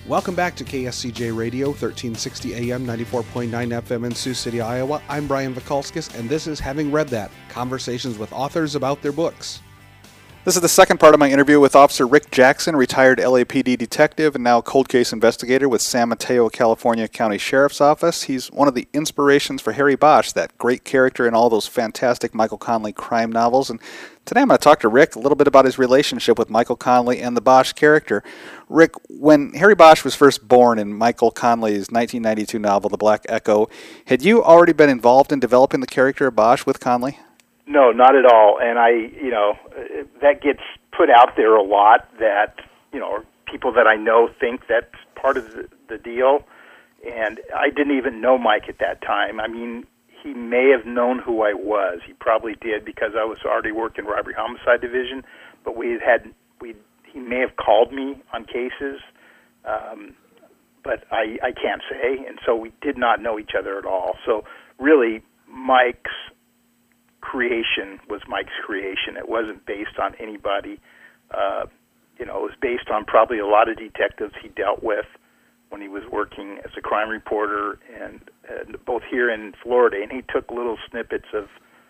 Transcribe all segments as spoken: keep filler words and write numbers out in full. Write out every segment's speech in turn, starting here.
Welcome back to K S C J Radio, thirteen sixty A M, ninety-four point nine F M in Sioux City, Iowa. I'm Brian Vikalskis, and this is Having Read That, conversations with authors about their books. This is the second part of my interview with Officer Rick Jackson, retired L A P D detective and now cold case investigator with San Mateo, California County Sheriff's Office. He's one of the inspirations for Harry Bosch, that great character in all those fantastic Michael Connelly crime novels. And today I'm going to talk to Rick a little bit about his relationship with Michael Connelly and the Bosch character. Rick, when Harry Bosch was first born in Michael Connelly's nineteen ninety-two novel, The Black Echo, had you already been involved in developing the character of Bosch with Connelly? No, not at all. And I, you know, that gets put out there a lot, that, you know, people that I know think that's part of the, the deal. And I didn't even know Mike at that time. I mean, he may have known who I was. He probably did, because I was already working robbery homicide division. But we had, we he may have called me on cases, um, but I, I can't say. And so we did not know each other at all. So really, Mike's creation was Mike's creation. It wasn't based on anybody. Uh, you know, it was based on probably a lot of detectives he dealt with when he was working as a crime reporter, and, and both here in Florida. And he took little snippets of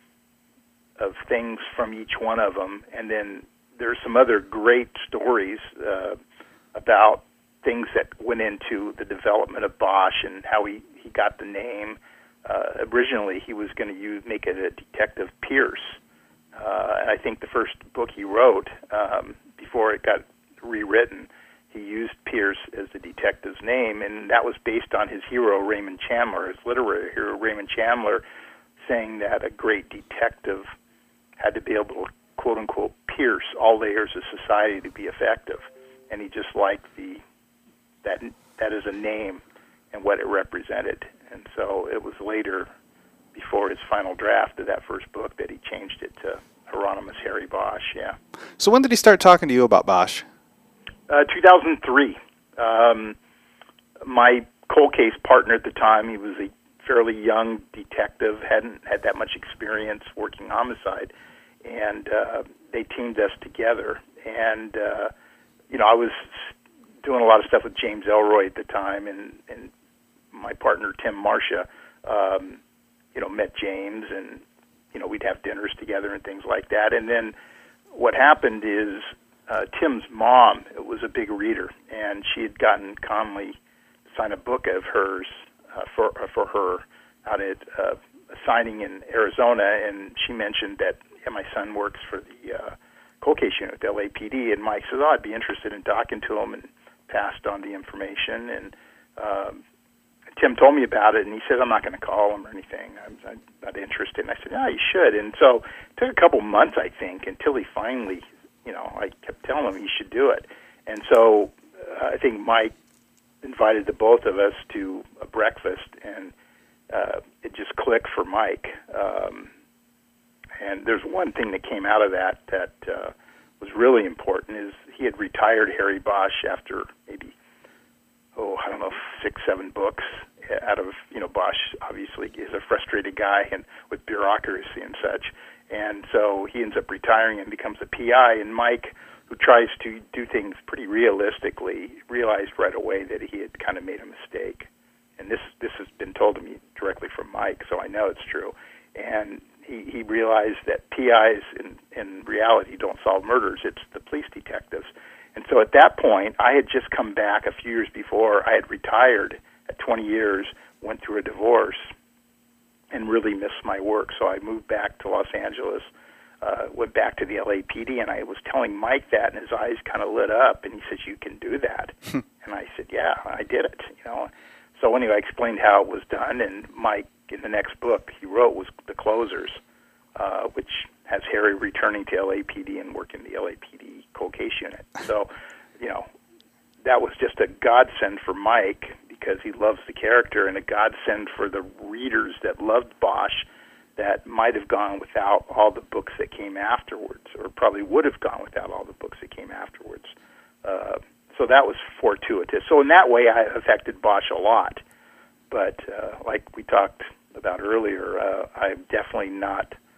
of things from each one of them. And then there's some other great stories uh, about things that went into the development of Bosch and how he, he got the name. Uh, originally, he was going to use make it a Detective Pierce, uh, and I think the first book he wrote, um, before it got rewritten, he used Pierce as the detective's name, and that was based on his hero, Raymond Chandler, his literary hero, Raymond Chandler, saying that a great detective had to be able to, quote-unquote, pierce all layers of society to be effective, and he just liked the that that is a name and what it represented. And so it was later, before his final draft of that first book, that he changed it to Hieronymus Harry Bosch, yeah. So when did he start talking to you about Bosch? Uh, two thousand three. Um, my cold case partner at the time, he was a fairly young detective, hadn't had that much experience working homicide, and uh, they teamed us together. And, uh, you know, I was doing a lot of stuff with James Elroy at the time, and, and my partner, Tim Marcia, um, you know, met James, and, you know, we'd have dinners together and things like that. And then what happened is uh, Tim's mom was a big reader, and she had gotten Connelly to sign a book of hers uh, for uh, for her out at uh, a signing in Arizona, and she mentioned that, yeah, my son works for the uh, cold case unit at the L A P D, and Mike says, oh, I'd be interested in talking to him, and passed on the information. And um, Tim told me about it, and he said, I'm not going to call him or anything. I'm, I'm not interested. And I said, yeah, you should. And so it took a couple months, I think, until he finally, you know, I kept telling him he should do it. And so uh, I think Mike invited the both of us to a breakfast, and uh, it just clicked for Mike. Um, and there's one thing that came out of that that uh, was really important, is he had retired Harry Bosch after maybe, oh, I don't know, six, seven books out of, you know, Bosch obviously is a frustrated guy and with bureaucracy and such. And so he ends up retiring and becomes a P I. And Mike, who tries to do things pretty realistically, realized right away that he had kind of made a mistake. And this this has been told to me directly from Mike, so I know it's true. And he, he realized that P Is in, in reality don't solve murders. It's the police detectives. And so at that point, I had just come back a few years before. I had retired at twenty years, went through a divorce, and really missed my work. So I moved back to Los Angeles, uh, went back to the L A P D, and I was telling Mike that, and his eyes kind of lit up, and he said, you can do that. And I said, yeah, I did it. You know. So anyway, I explained how it was done, and Mike, in the next book he wrote, was The Closers, uh, which has Harry returning to L A P D and working the L A P D cold case unit. So, you know, that was just a godsend for Mike, because he loves the character, and a godsend for the readers that loved Bosch that might have gone without all the books that came afterwards, or probably would have gone without all the books that came afterwards. Uh, so that was fortuitous. So in that way, I affected Bosch a lot. But uh, like we talked about earlier, uh, I'm definitely not the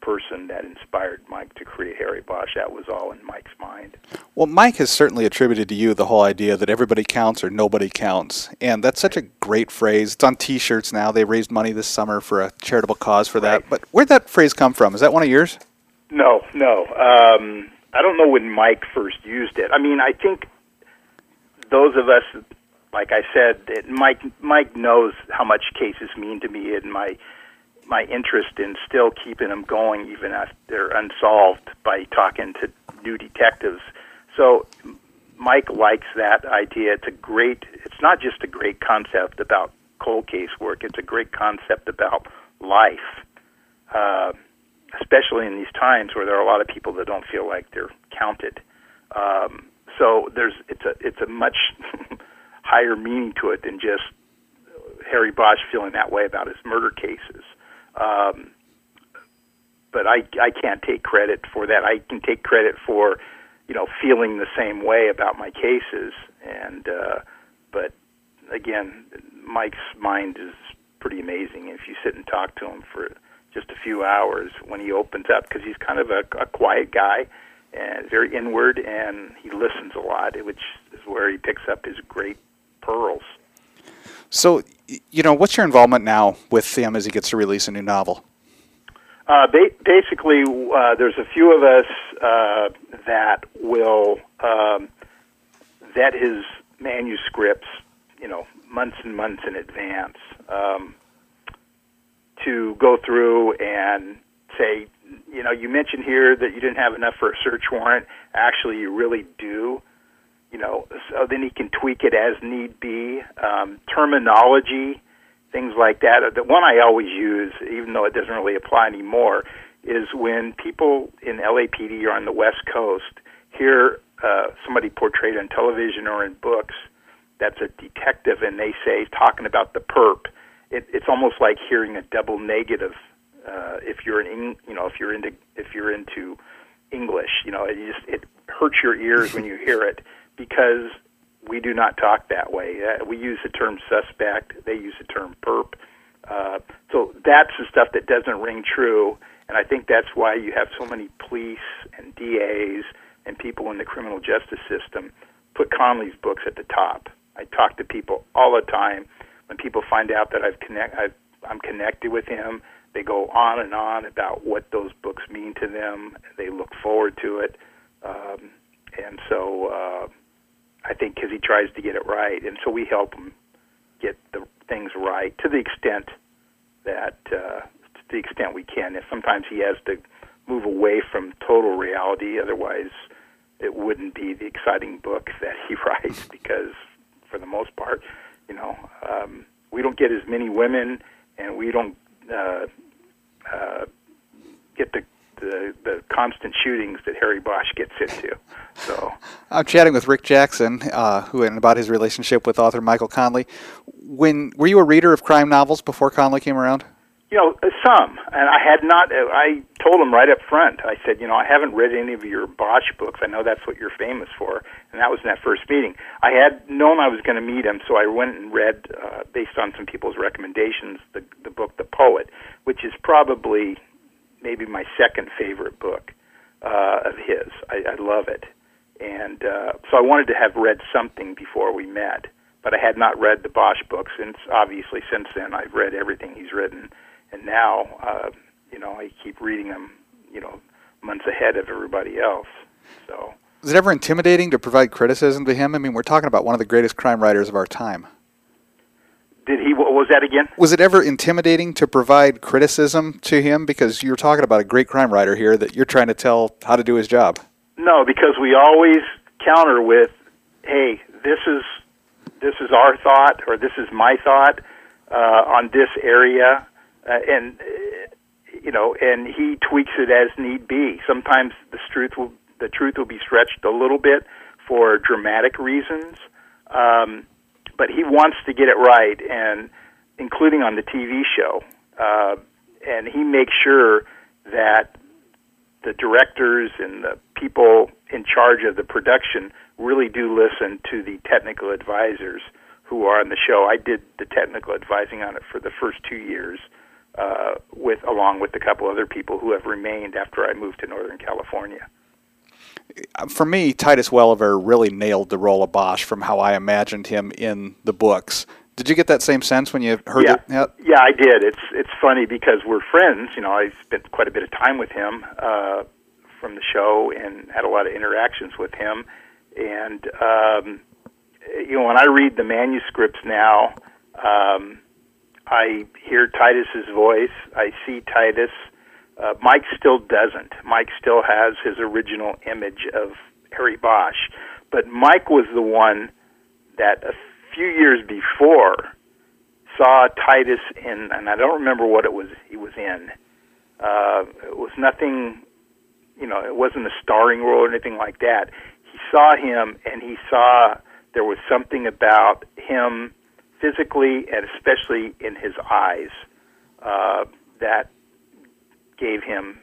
person that inspired Mike to create Harry Bosch. That was all in Mike's mind. Well, Mike has certainly attributed to you the whole idea that everybody counts or nobody counts. And that's such a great phrase. It's on T-shirts now. They raised money this summer for a charitable cause for that. Right. But where'd that phrase come from? Is that one of yours? No, no. Um, I don't know when Mike first used it. I mean, I think those of us, like I said, it, Mike Mike knows how much cases mean to me and my my interest in still keeping them going even if they're unsolved by talking to new detectives. So Mike likes that idea. It's a great, it's not just a great concept about cold case work, it's a great concept about life, uh, especially in these times where there are a lot of people that don't feel like they're counted. Um, so there's, it's a, it's a much higher meaning to it than just Harry Bosch feeling that way about his murder cases. Um, but I, I can't take credit for that. I can take credit for, you know, feeling the same way about my cases. And uh, but again, Mike's mind is pretty amazing. If you sit and talk to him for just a few hours, when he opens up, because he's kind of a, a quiet guy and very inward, and he listens a lot, which is where he picks up his great pearls. So, you know, what's your involvement now with him as he gets to release a new novel? Uh, ba- basically, uh, there's a few of us uh, that will um, vet his manuscripts, you know, months and months in advance, um, to go through and say, you know, you mentioned here that you didn't have enough for a search warrant. Actually, you really do. You know, so then he can tweak it as need be. Um, terminology, things like that. The one I always use, even though it doesn't really apply anymore, is when people in L A P D or on the West Coast hear uh, somebody portrayed on television or in books that's a detective, and they say talking about the perp. It, it's almost like hearing a double negative. Uh, if you're in, you know, if you're into if you're into English, you know, it just it hurts your ears when you hear it. Because we do not talk that way. Uh, we use the term suspect. They use the term perp. Uh, so that's the stuff that doesn't ring true, and I think that's why you have so many police and D As and people in the criminal justice system put Conley's books at the top. I talk to people all the time. When people find out that I've connect, I've, I'm connected with him, they go on and on about what those books mean to them. They look forward to it. Um, and so... Uh, I think because he tries to get it right, and so we help him get the things right to the extent that, uh, to the extent we can. And sometimes he has to move away from total reality, otherwise it wouldn't be the exciting book that he writes. Because for the most part, you know, um, we don't get as many women, and we don't uh, uh, get the The, the constant shootings that Harry Bosch gets into. So I'm chatting with Rick Jackson, uh, who and about his relationship with author Michael Conley. When were you a reader of crime novels before Conley came around? You know, some, and I had not. I told him right up front. I said, you know, I haven't read any of your Bosch books. I know that's what you're famous for, and that was in that first meeting. I had known I was going to meet him, so I went and read, uh, based on some people's recommendations, the the book The Poet, which is probably maybe my second favorite book uh, of his. I, I love it. And uh, so I wanted to have read something before we met, but I had not read the Bosch books, and obviously since then I've read everything he's written. And now, uh, you know, I keep reading them, you know, months ahead of everybody else. So, is it ever intimidating to provide criticism to him? I mean, we're talking about one of the greatest crime writers of our time. Did he? What was that again? Was it ever intimidating to provide criticism to him? Because you're talking about a great crime writer here that you're trying to tell how to do his job. No, because we always counter with, "Hey, this is this is our thought, or this is my thought uh, on this area," uh, and uh, you know, and he tweaks it as need be. Sometimes the truth will the truth will be stretched a little bit for dramatic reasons. Um, But he wants to get it right, and including on the T V show. Uh, and he makes sure that the directors and the people in charge of the production really do listen to the technical advisors who are on the show. I did the technical advising on it for the first two years. uh, with along with a couple other people who have remained after I moved to Northern California. For me, Titus Welliver really nailed the role of Bosch from how I imagined him in the books. Did you get that same sense when you heard yeah. it? Yeah. yeah, I did. It's it's funny because we're friends. You know, I spent quite a bit of time with him uh, from the show and had a lot of interactions with him. And um, you know, when I read the manuscripts now, um, I hear Titus's voice. I see Titus. Uh, Mike still doesn't. Mike still has his original image of Harry Bosch, but Mike was the one that a few years before saw Titus in, and I don't remember what it was he was in. Uh, it was nothing, you know, it wasn't a starring role or anything like that. He saw him, and he saw there was something about him physically and especially in his eyes uh, that gave him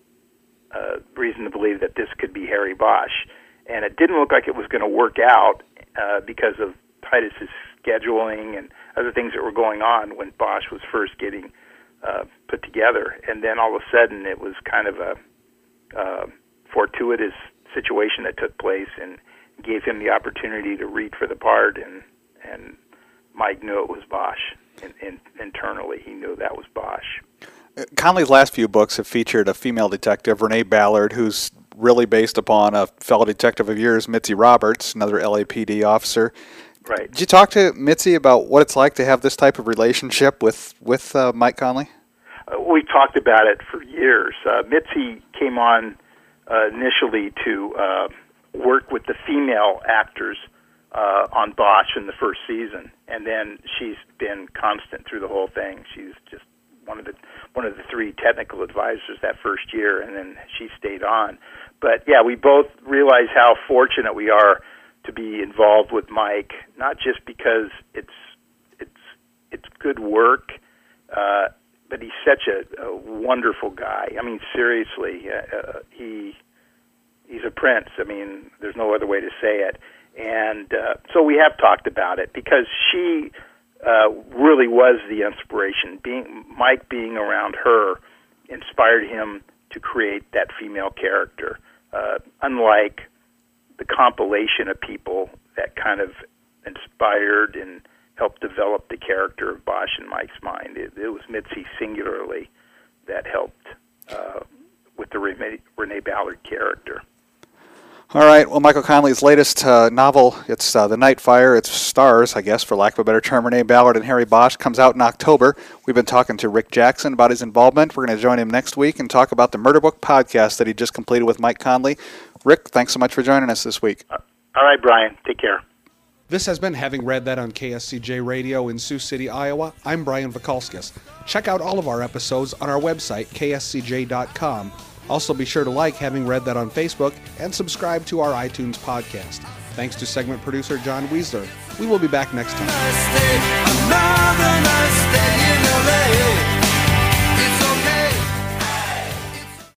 uh, reason to believe that this could be Harry Bosch. And it didn't look like it was going to work out uh, because of Titus's scheduling and other things that were going on when Bosch was first getting uh, put together. And then all of a sudden it was kind of a uh, fortuitous situation that took place and gave him the opportunity to read for the part, and, and Mike knew it was Bosch. In, in, internally, he knew that was Bosch. Conley's last few books have featured a female detective, Renee Ballard, who's really based upon a fellow detective of yours, Mitzi Roberts, another L A P D officer. Right. Did you talk to Mitzi about what it's like to have this type of relationship with, with uh, Mike Conley? Uh, we talked about it for years. Uh, Mitzi came on uh, initially to uh, work with the female actors uh, on Bosch in the first season, and then she's been constant through the whole thing. She's just one of the one of the three technical advisors that first year, and then she stayed on. But yeah, we both realize how fortunate we are to be involved with Mike, not just because it's it's it's good work, uh, but he's such a, a wonderful guy. I mean, seriously, uh, he he's a prince. I mean, there's no other way to say it. And uh, so we have talked about it because she uh, really was the inspiration. Being Mike being around her inspired him to create that female character. Uh, unlike the compilation of people that kind of inspired and helped develop the character of Bosch in Mike's mind, it, it was Mitzi singularly that helped uh, with the Renee, Renee Ballard character. All right. Well, Michael Conley's latest uh, novel, it's uh, The Night Fire. It's stars, I guess, for lack of a better term, Renee Ballard and Harry Bosch. Comes out in October. We've been talking to Rick Jackson about his involvement. We're going to join him next week and talk about the Murder Book podcast that he just completed with Mike Conley. Rick, thanks so much for joining us this week. Uh, all right, Brian. Take care. This has been Having Read That on K S C J Radio in Sioux City, Iowa. I'm Brian Vakalskis. Check out all of our episodes on our website, K S C J dot com. Also, be sure to like Having Read That on Facebook and subscribe to our iTunes podcast. Thanks to segment producer John Weisler. We will be back next time.